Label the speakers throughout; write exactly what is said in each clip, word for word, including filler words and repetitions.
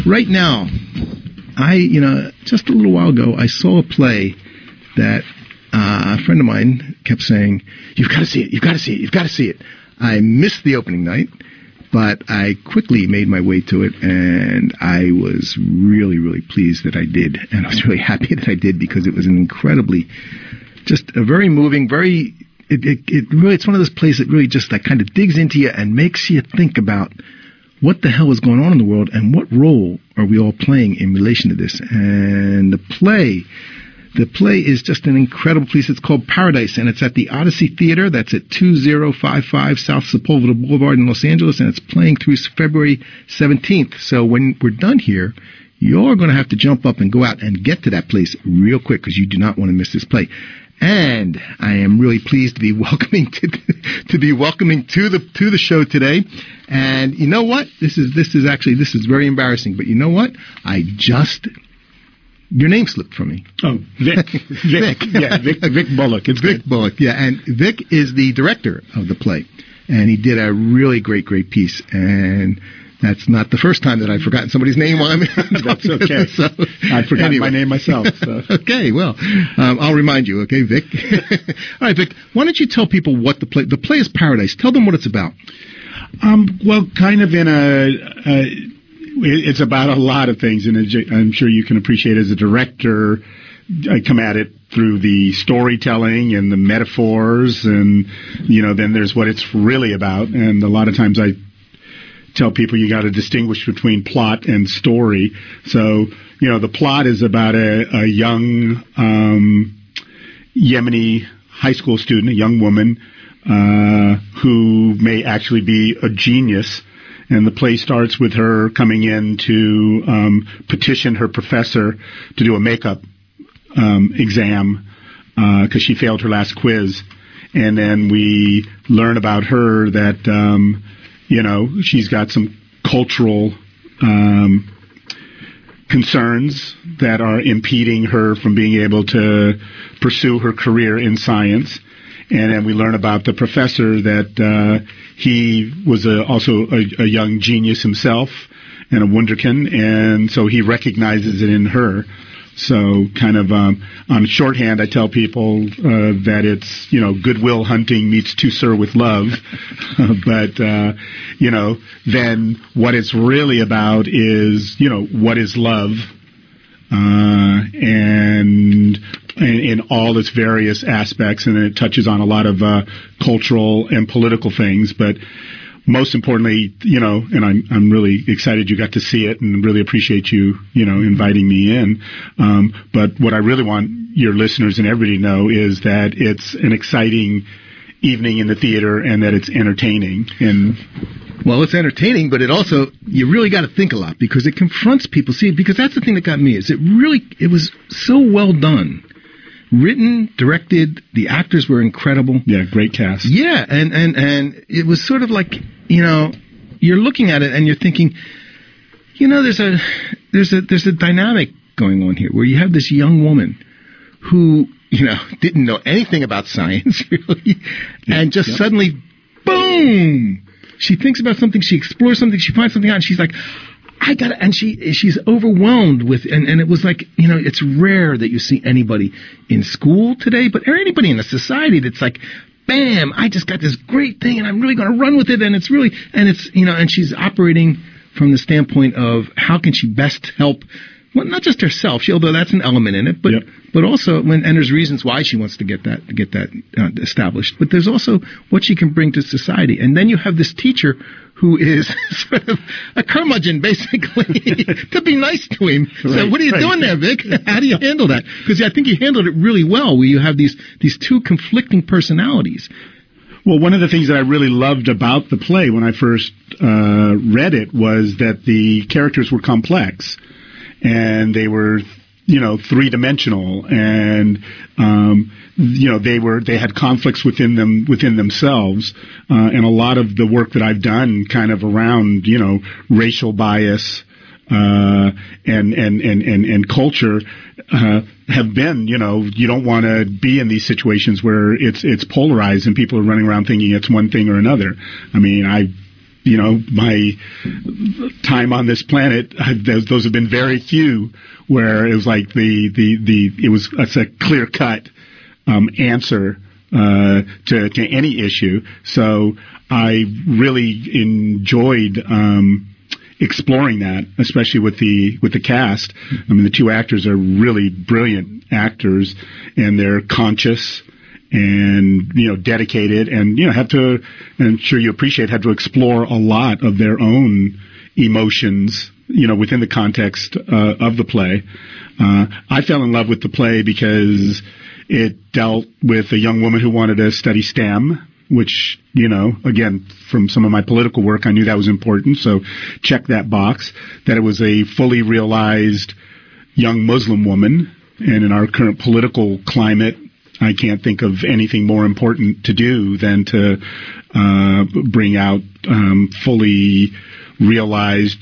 Speaker 1: Right now, I, you know, just a little while ago, I saw a play that uh, a friend of mine kept saying, you've got to see it, you've got to see it, you've got to see it. I missed the opening night, but I quickly made my way to it, and I was really, really pleased that I did. And I was really happy that I did, because it was an incredibly, just a very moving, very, it, it, it really, it's one of those plays that really just like kind of digs into you and makes you think about what the hell is going on in the world and what role are we all playing in relation to this. And the play, the play is just an incredible piece. It's called Paradise, and it's at the Odyssey Theater. That's at two thousand fifty-five South Sepulveda Boulevard in Los Angeles, and it's playing through February seventeenth. So when we're done here, you're going to have to jump up and go out and get to that place real quick, because you do not want to miss this play. And I am really pleased to be welcoming to, to be welcoming to the to the show today. And you know what? This is this is actually this is very embarrassing. But you know what? I just your name slipped from me.
Speaker 2: Oh, Vic. Vic. Vic. Yeah, Vic. Vic Bullock. It's
Speaker 1: Vic
Speaker 2: good.
Speaker 1: Bullock. Yeah, and Vic is the director of the play, and he did a really great, great piece. And that's not the first time that I've forgotten somebody's name while I'm
Speaker 2: That's okay. So, I'd forgotten
Speaker 1: anyway.
Speaker 2: my name myself. So.
Speaker 1: Okay, well, um, I'll remind you, okay, Vic? All right, Vic, why don't you tell people what the play, the play is Paradise. Tell them what it's about.
Speaker 2: Um, well, kind of in a, a, it's about a lot of things, and I'm sure you can appreciate as a director, I come at it through the storytelling and the metaphors, and, you know, then there's what it's really about, and a lot of times I tell people you got to distinguish between plot and story. So, you know, the plot is about a, a young um, Yemeni high school student, a young woman, uh, who may actually be a genius. And the play starts with her coming in to um, petition her professor to do a makeup um, exam because uh, she failed her last quiz. And then we learn about her that, um, you know, she's got some cultural um, concerns that are impeding her from being able to pursue her career in science. And then we learn about the professor that uh, he was a, also a, a young genius himself and a wunderkind, and so he recognizes it in her. So kind of um, on shorthand, I tell people uh, that it's, you know, Goodwill Hunting meets To Sir with Love. But, uh, you know, then what it's really about is, you know, what is love? Uh, and in all its various aspects, and it touches on a lot of uh, cultural and political things, but most importantly, you know, and I'm I'm really excited you got to see it, and really appreciate you, you know, inviting me in. Um, but what I really want your listeners and everybody to know is that it's an exciting evening in the theater, and that it's entertaining. And
Speaker 1: well, it's entertaining, but it also, you really got to think a lot, because it confronts people. See, because that's the thing that got me, is it really, it was so well done. Written, directed, the actors were incredible.
Speaker 2: Yeah, great cast.
Speaker 1: Yeah, and, and, and it was sort of like, you know, you're looking at it and you're thinking, you know, there's a there's a there's a dynamic going on here where you have this young woman who, you know, didn't know anything about science really, and just yep. suddenly, boom, she thinks about something, she explores something, she finds something out, and she's like, I got it. And she, she's overwhelmed with, and, and it was like, you know, it's rare that you see anybody in school today, but or anybody in a society that's like, bam, I just got this great thing and I'm really going to run with it. And it's really, and it's, you know, and she's operating from the standpoint of how can she best help, well, not just herself, she, although that's an element in it, but, yep. but also when, and there's reasons why she wants to get that, get that uh, established, but there's also what she can bring to society. And then you have this teacher who is sort of a curmudgeon, basically, to be nice to him. Right, so what are you right. doing there, Vic? How do you handle that? Because I think you handled it really well, where you have these these two conflicting personalities.
Speaker 2: Well, one of the things that I really loved about the play when I first uh, read it was that the characters were complex, and they were, you know, three-dimensional, and um, you know, they were they had conflicts within them within themselves, uh, and a lot of the work that I've done, kind of around, you know, racial bias uh, and, and and and and culture, uh, have been, you know, you don't want to be in these situations where it's it's polarized and people are running around thinking it's one thing or another. I mean, I you know, my time on this planet, those, those have been very few where it was like the, the, the, it was, it's a clear cut, um, answer, uh, to, to any issue. So I really enjoyed, um, exploring that, especially with the, with the cast. I mean, the two actors are really brilliant actors, and they're conscious and, you know, dedicated, and, you know, have to, and I'm sure you appreciate, have to explore a lot of their own emotions, you know, within the context uh, of the play. Uh, I fell in love with the play because it dealt with a young woman who wanted to study STEM, which, you know, again, from some of my political work, I knew that was important, so check that box. That it was a fully realized young Muslim woman, and in our current political climate, I can't think of anything more important to do than to uh, bring out um, fully realized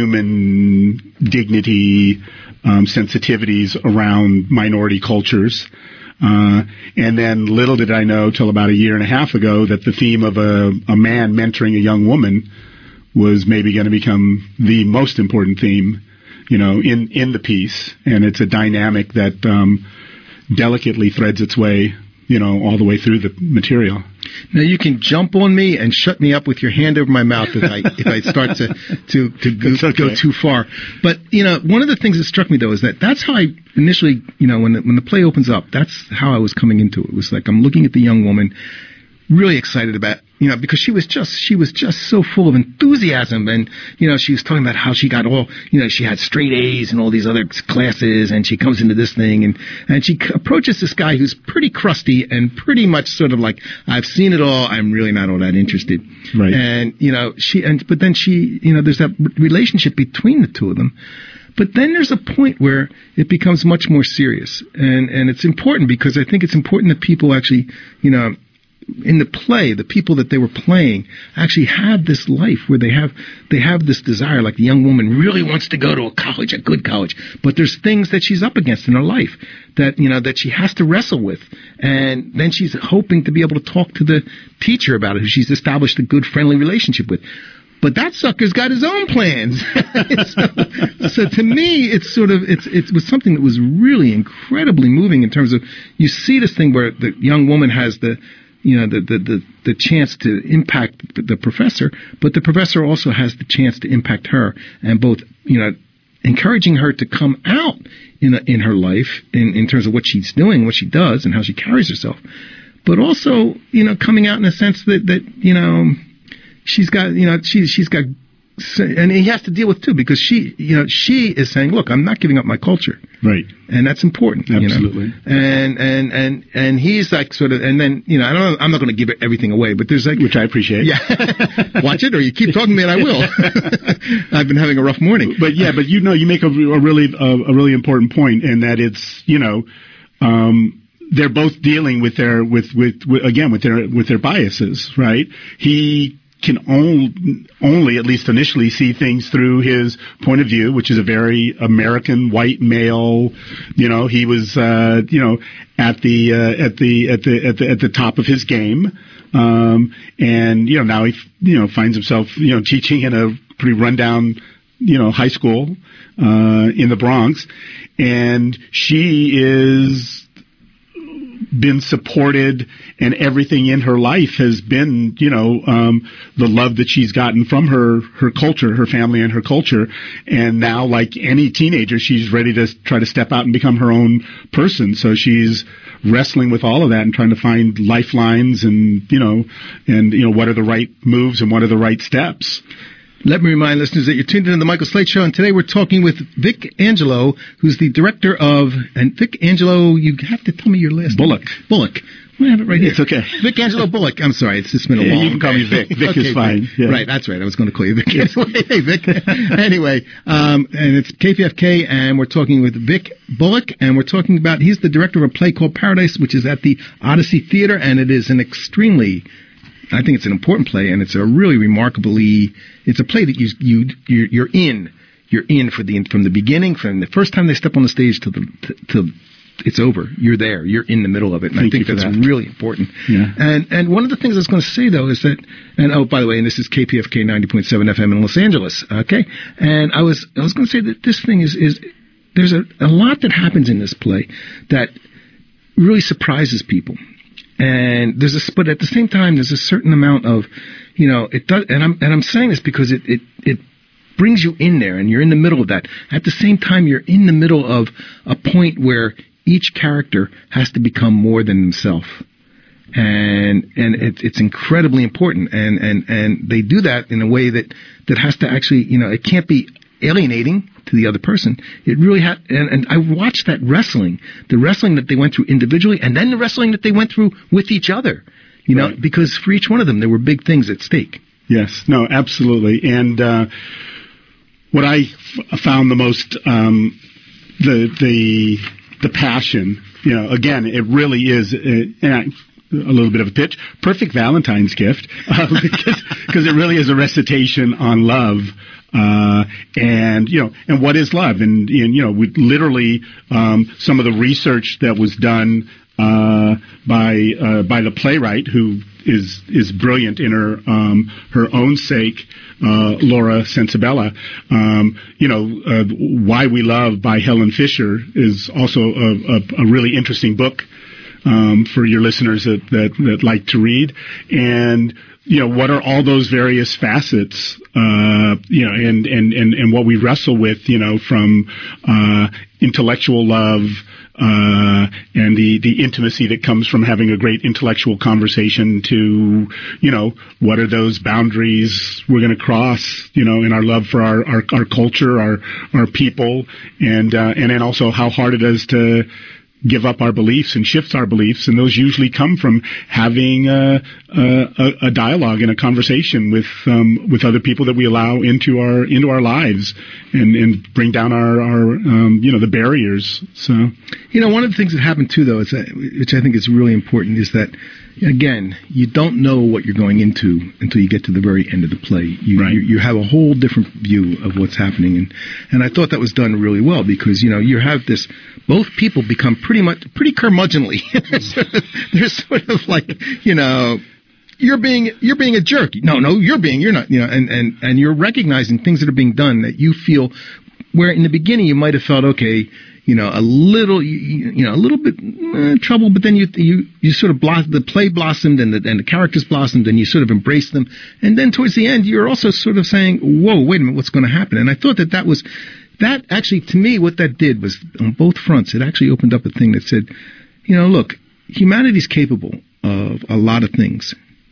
Speaker 2: human dignity, um, sensitivities around minority cultures. Uh, and then little did I know till about a year and a half ago that the theme of a, a man mentoring a young woman was maybe going to become the most important theme, you know, in, in the piece. And it's a dynamic that um, delicately threads its way, you know, all the way through the material.
Speaker 1: Now you can jump on me and shut me up with your hand over my mouth if I if I start to to to go,
Speaker 2: okay.
Speaker 1: go too far. But you know, one of the things that struck me though is that that's how I initially, you know, when the, when the play opens up, that's how I was coming into it. It was like I'm looking at the young woman, really excited about, you know, because she was just, she was just so full of enthusiasm. And, you know, she was talking about how she got all, you know, she had straight A's and all these other classes, and she comes into this thing, and, and she approaches this guy who's pretty crusty and pretty much sort of like, I've seen it all, I'm really not all that interested.
Speaker 2: Right.
Speaker 1: And, you know, she, and, but then she, you know, there's that relationship between the two of them. But then there's a point where it becomes much more serious. And, and it's important because I think it's important that people actually, you know, in the play, the people that they were playing actually have this life where they have they have this desire. Like the young woman really wants to go to a college, a good college, but there's things that she's up against in her life that, you know, that she has to wrestle with, and then she's hoping to be able to talk to the teacher about it, who she's established a good, friendly relationship with. But that sucker's got his own plans. so, so to me, it's sort of it's it was something that was really incredibly moving in terms of, you see this thing where the young woman has the you know, the, the, the, the chance to impact the professor, but the professor also has the chance to impact her, and both, you know, encouraging her to come out in a, in her life in, in terms of what she's doing, what she does, and how she carries herself, but also, you know, coming out in a sense that, that, you know, she's got, you know, she, she's got, and he has to deal with too, because she, you know, she is saying, look, I'm not giving up my culture.
Speaker 2: Right.
Speaker 1: And that's important.
Speaker 2: Absolutely.
Speaker 1: You know? And, and, and, and he's like sort of, and then, you know, I don't, I'm not going to give everything away, but there's like,
Speaker 2: which I appreciate.
Speaker 1: Yeah. Watch it, or you keep talking to me and I will. I've been having a rough morning.
Speaker 2: But yeah, but you know, you make a, a really, a, a really important point, in that it's, you know, um, they're both dealing with their, with, with, with, again, with their, with their biases, right? He can only, only, at least initially, see things through his point of view, which is a very American white male. You know, he was, uh, you know, at the, uh, at the, at the, at the, at the top of his game. Um, and, you know, now he, you know, finds himself, you know, teaching in a pretty rundown, you know, high school, uh, in the Bronx. And she is, been supported, and everything in her life has been, you know, um, the love that she's gotten from her, her culture, her family and her culture. And now, like any teenager, she's ready to try to step out and become her own person. So she's wrestling with all of that and trying to find lifelines, and, you know, and, you know, what are the right moves and what are the right steps.
Speaker 1: Let me remind listeners that you're tuned into the Michael Slate Show, and today we're talking with Vic Angelo, who's the director of, and Vic Angelo, you have to tell me your last
Speaker 2: Bullock.
Speaker 1: name. Bullock. I have it right here.
Speaker 2: It's okay.
Speaker 1: Vic Angelo Bullock. I'm sorry, it's just been a
Speaker 2: yeah,
Speaker 1: long.
Speaker 2: You can call me Vic. Vic
Speaker 1: okay,
Speaker 2: is fine.
Speaker 1: Vic.
Speaker 2: Yeah.
Speaker 1: Right, that's right. I was going to call you Vic. Hey, Vic. Anyway, um, and it's K P F K, and we're talking with Vic Bullock, and we're talking about, he's the director of a play called Paradise, which is at the Odyssey Theater, and it is an extremely, I think it's an important play, and it's a really remarkably, it's a play that you, you, you're, you're in. You're in for the, from the beginning, from the first time they step on the stage to the, to, to it's over. You're there. You're in the middle of it. And
Speaker 2: Thank
Speaker 1: I think
Speaker 2: you for
Speaker 1: that's
Speaker 2: that.
Speaker 1: really important.
Speaker 2: Yeah.
Speaker 1: And and one of the things I was going to say though is that, and oh, by the way, and this is K P F K ninety point seven F M in Los Angeles. Okay. And I was I was going to say that this thing is is there's a, a lot that happens in this play that really surprises people. And there's a, but at the same time, there's a certain amount of, you know, it does, and I'm, and I'm saying this because it, it, it brings you in there and you're in the middle of that. At the same time, you're in the middle of a point where each character has to become more than himself. And, and it, it's incredibly important. And, and, and they do that in a way that, that has to actually, you know, it can't be alienating to the other person. It really had, and, and I watched that wrestling, the wrestling that they went through individually, and then the wrestling that they went through with each other. You know,
Speaker 2: right.
Speaker 1: because for each one of them, there were big things at stake.
Speaker 2: Yes, no, absolutely. And uh, what I f- found the most, um, the the the passion. You know, again, it really is. Uh, and I, a little bit of a pitch, perfect Valentine's gift, uh, because, because it really is a recitation on love. Uh, and, you know, and what is love? And, and you know, we literally, um, some of the research that was done, uh, by, uh, by the playwright who is, is brilliant in her, um, her own sake, uh, Laura Sensabella, um, you know, uh, Why We Love by Helen Fisher is also a, a, a really interesting book, um, for your listeners that, that, that like to read. And, you know, what are all those various facets, uh, you know, and, and, and, and what we wrestle with, you know, from, uh, intellectual love, uh, and the, the intimacy that comes from having a great intellectual conversation to, you know, what are those boundaries we're going to cross, you know, in our love for our, our, our culture, our, our people, and, uh, and then also how hard it is to give up our beliefs and shift our beliefs, and those usually come from having a, a, a dialogue and a conversation with um, with other people that we allow into our into our lives, and, and bring down our, our um, you know the barriers. So,
Speaker 1: you know, one of the things that happened too, though, is that, which I think is really important, is that again, you don't know what you're going into until you get to the very end of the play. You,
Speaker 2: right.
Speaker 1: you, you have a whole different view of what's happening, and and I thought that was done really well because you know you have this. Both people become pretty much pretty curmudgeonly. they're, sort of, they're sort of like, you know, you're being you're being a jerk. No, no, you're being you're not. You know, and and and you're recognizing things that are being done that you feel where in the beginning you might have felt okay, you know, a little you, you know a little bit uh, trouble, but then you you you sort of blossom, the play blossomed and the and the characters blossomed and you sort of embraced them, and then towards the end you're also sort of saying, whoa, wait a minute, what's going to happen? And I thought that that was. That actually, to me, what that did was, on both fronts, it actually opened up a thing that said, you know, look, humanity's capable of a lot of things.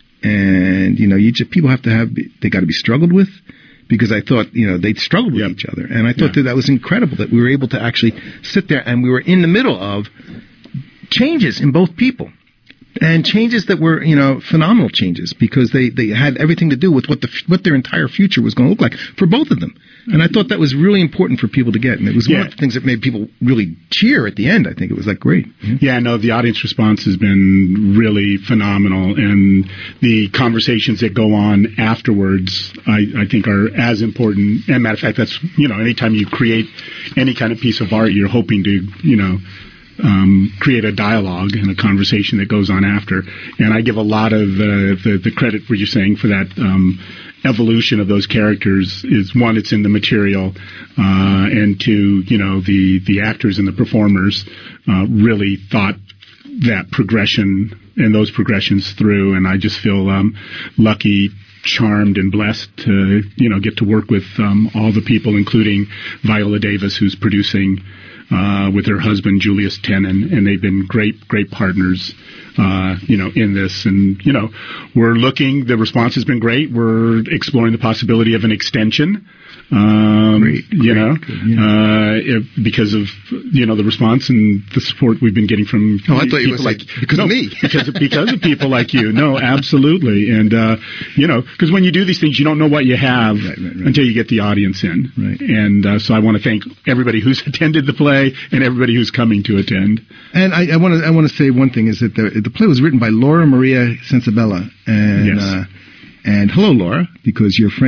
Speaker 1: And, you know, you just, people have to have, they got to be struggled with, because I thought, you know, they'd struggled with
Speaker 2: yep.
Speaker 1: each other. And I thought
Speaker 2: yeah.
Speaker 1: that that was incredible, that we were able to actually sit there and we were in the middle of changes in both people. And changes that were, you know, phenomenal changes because they, they had everything to do with what the what their entire future was going to look like for both of them. And I thought that was really important for people to get. And it was
Speaker 2: yeah.
Speaker 1: one of the things that made people really cheer at the end. I think it was like great.
Speaker 2: Yeah, no, the audience response has been really phenomenal. And the conversations that go on afterwards, I, I think are as important. And matter of fact, that's, you know, anytime you create any kind of piece of art, you're hoping to, you know, Um, create a dialogue and a conversation that goes on after. And I give a lot of uh, the, the credit for you saying for that um, evolution of those characters is, one, it's in the material, uh, and two, you know, the, the actors and the performers uh, really thought that progression and those progressions through. And I just feel um, lucky, charmed and blessed to, you know, get to work with um, all the people, including Viola Davis, who's producing Uh, with her husband, Julius Tenen, and they've been great, great partners, uh, you know, in this. And, you know, we're looking, the response has been great. We're exploring the possibility of an extension. Um,
Speaker 1: great,
Speaker 2: you
Speaker 1: great,
Speaker 2: know,
Speaker 1: good, yeah.
Speaker 2: uh, if, because of, you know, the response and the support we've been getting from
Speaker 1: oh, I thought it was
Speaker 2: like,
Speaker 1: like because
Speaker 2: no,
Speaker 1: of me.
Speaker 2: because, of, because of people like you. No, absolutely. And, uh, you know, because when you do these things, you don't know what you have
Speaker 1: right, right, right.
Speaker 2: until you get the audience in.
Speaker 1: Right.
Speaker 2: And uh, so I want to thank everybody who's attended the play and everybody who's coming to attend.
Speaker 1: And I want to I want to say one thing is that the, the play was written by Laura Maria Sensabella. And,
Speaker 2: yes.
Speaker 1: uh, and hello, Laura, because your friend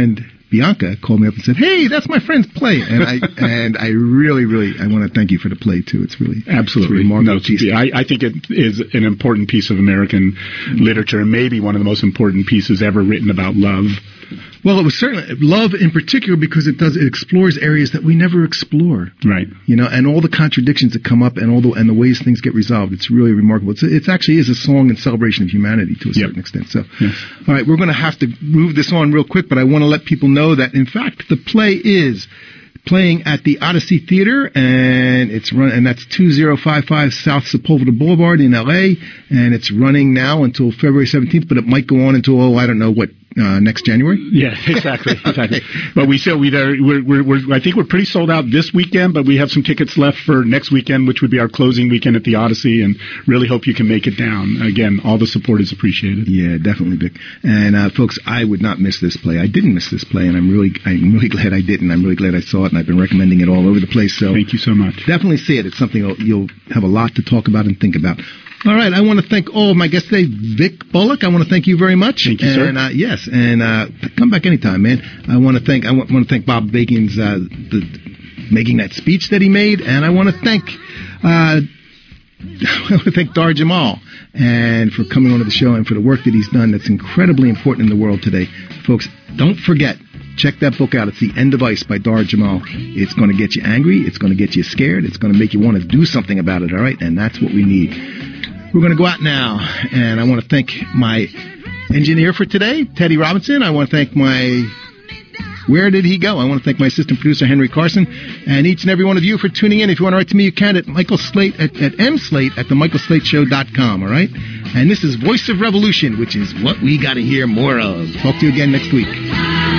Speaker 1: Bianca called me up and said, "Hey, that's my friend's play," and I and I really, really, I want to thank you for the play too. It's really
Speaker 2: absolutely
Speaker 1: it's a remarkable
Speaker 2: no,
Speaker 1: piece.
Speaker 2: I, I think it is an important piece of American mm-hmm. literature, and maybe one of the most important pieces ever written about love.
Speaker 1: Well, it was certainly love in particular because it does it explores areas that we never explore,
Speaker 2: right?
Speaker 1: You know, and all the contradictions that come up and all the and the ways things get resolved. It's really remarkable. It's it actually is a song in celebration of humanity to a certain yep. extent. So,
Speaker 2: yes.
Speaker 1: All right, we're going to have to move this on real quick, but I want to let people know that in fact the play is playing at the Odyssey Theater, and it's run, and that's two thousand fifty-five South Sepulveda Boulevard in L A, and it's running now until February seventeenth, but it might go on until, oh, I don't know, what, uh, next January?
Speaker 2: Yeah, exactly, exactly. But we still, we there, we're, we're, we're, I think we're pretty sold out this weekend, but we have some tickets left for next weekend, which would be our closing weekend at the Odyssey, and really hope you can make it down. Again, all the support is appreciated.
Speaker 1: Yeah, definitely, Vic. And, uh, folks, I would not miss this play. I didn't miss this play, and I'm really, I'm really glad I didn't. I'm really glad I saw it, and I've been recommending it all over the place. So
Speaker 2: thank you so much.
Speaker 1: Definitely see it. It's something you'll, you'll have a lot to talk about and think about. All right, I want to thank all of my guests today. Vic Bullock, I want to thank you very much.
Speaker 2: Thank you,
Speaker 1: and,
Speaker 2: sir.
Speaker 1: Uh, yes, and uh, come back anytime, man. I want to thank I want, want to thank Bob Bacon's uh, the, making that speech that he made, and I want to thank uh, I want to thank Dar Jamal and for coming onto the show and for the work that he's done. That's incredibly important in the world today, folks. Don't forget. Check that book out. It's The End of Ice by Dar Jamal. It's going to get you angry. It's going to get you scared. It's going to make you want to do something about it, all right? And that's what we need. We're going to go out now, and I want to thank my engineer for today, Teddy Robinson. I want to thank my... Where did he go? I want to thank my assistant producer, Henry Carson, and each and every one of you for tuning in. If you want to write to me, you can at Michael Slate, at, at mslate at the michael slate show dot com, all right? And this is Voice of Revolution, which is what we got to hear more of. Talk to you again next week.